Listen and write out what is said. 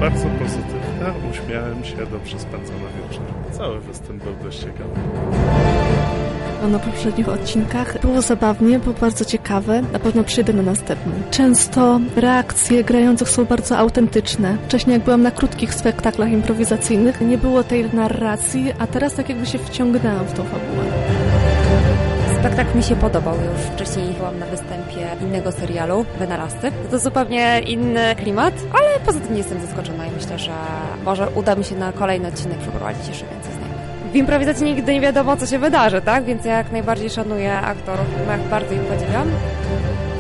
bardzo pozytywna, uśmiałem się, dobrze spędzony wieczór. Cały występ był dość ciekawy. Na poprzednich odcinkach było zabawnie, było bardzo ciekawe. Na pewno przyjdę na następny. Często reakcje grających są bardzo autentyczne. Wcześniej jak byłam na krótkich spektaklach improwizacyjnych, nie było tej narracji, a teraz tak jakby się wciągnęłam w tą fabułę. Spektakl mi się podobał. Już wcześniej byłam na występie innego serialu, Wynalazcy. To zupełnie inny klimat, ale poza tym nie jestem zaskoczona i myślę, że może uda mi się na kolejny odcinek przeprowadzić jeszcze więcej znajomych. W improwizacji nigdy nie wiadomo, co się wydarzy, tak? Więc ja jak najbardziej szanuję aktorów, jak bardzo ich podziwiam.